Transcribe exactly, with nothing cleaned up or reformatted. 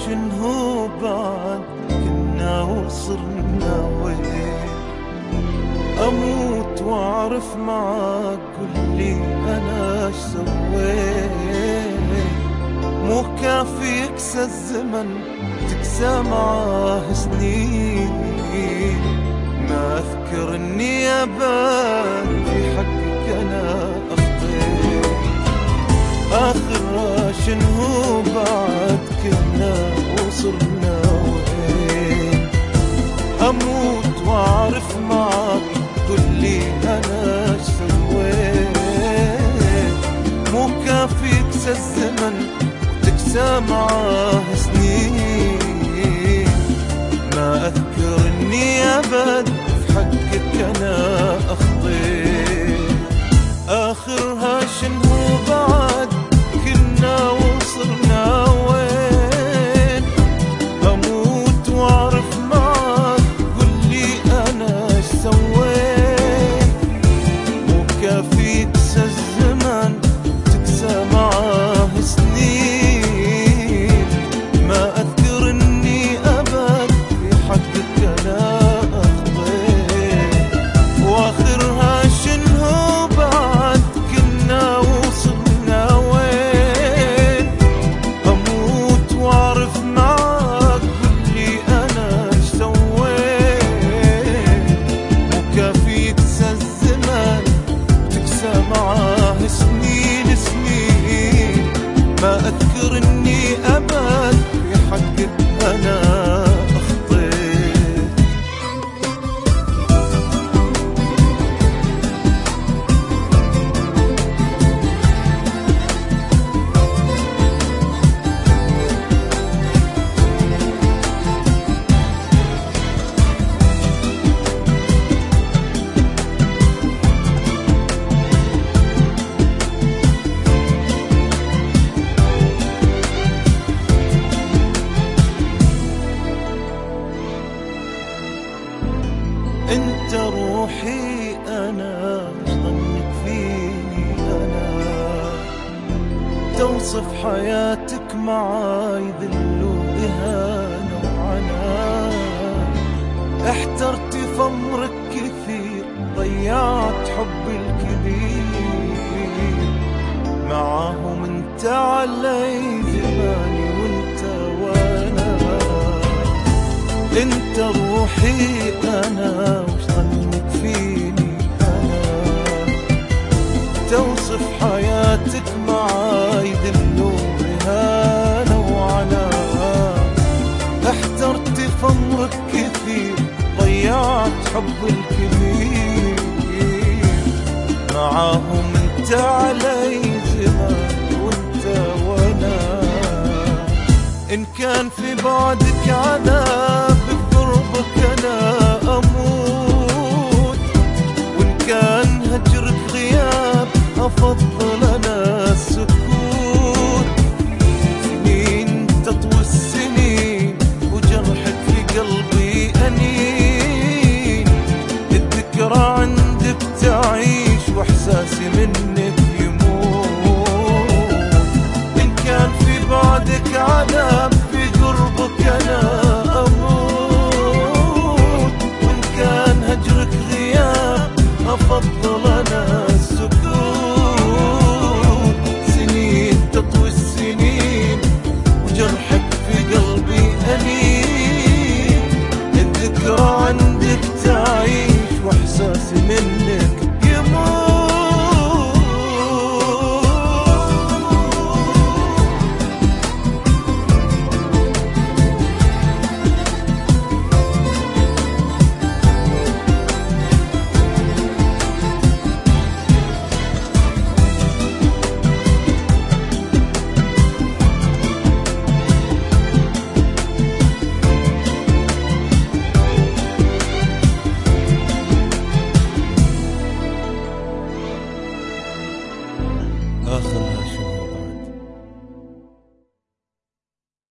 شنو بعد كنا وصرنا وين؟ اموت واعرف معاك قولي انا ايش سويت. مو كافي يكسى الزمن تكسى معاه سنين، ما اذكر اني ابد في حقك انا اخطيت. اخر شنو بعد كنا وصرنا وين؟ اموت واعرف معاك قولي انا ايش سويت. مو كافي يكسى الزمن وتكسى معاه سنين، ما اذكر اني ابد في حقك انا اخطيت. اخرها شنو بعد كنا وصرنا وين؟ اموت واعرف معاك قولي انا ايش سويت. مو كافي يكسى الزمن تكسى معاه سنين، ما اذكر اني ابد في حقك انا اخطيت. واخرها شنو بعد كنا وصلنا وين؟ اموت واعرف معاك قولي انا ايش سويت. مو كافي يكسى الزمن تكسى معاه سنين سنين، ما اذكر اني ابد في حقك انا انت روحي انا ايش ظنك فيني انا؟ توصف حياتك معاي ذل واهانه وعناء. احترت في امرك كثير ضيعت حبي الكبير، معاهم انت علي زماني وانت وانا. انت روحي انا وش ظنك فيني انا؟ توصف حياتك معاي ذل واهانه وعناء. احترت في امرك كثير ضيعت حب الكبير، معاهم انت علي زمان وانت وانا. ان كان في بعدك عذاب بقربك انا اموت، وان كان هجرك غياب افضل انا السكوت. سنين تطوي السنين وجرحك في قلبي انين، الذكرى عندك تعيش واحساسي منك يموت. ان كان في بعدك عذاب في قربك انا اموت، وان كان هجرك غياب افضل انا السكوت. سنين تطوي السنين وجرحك في قلبي انين، الذكرى عندك تعيش واحساسي منك يموت. آخرها شنو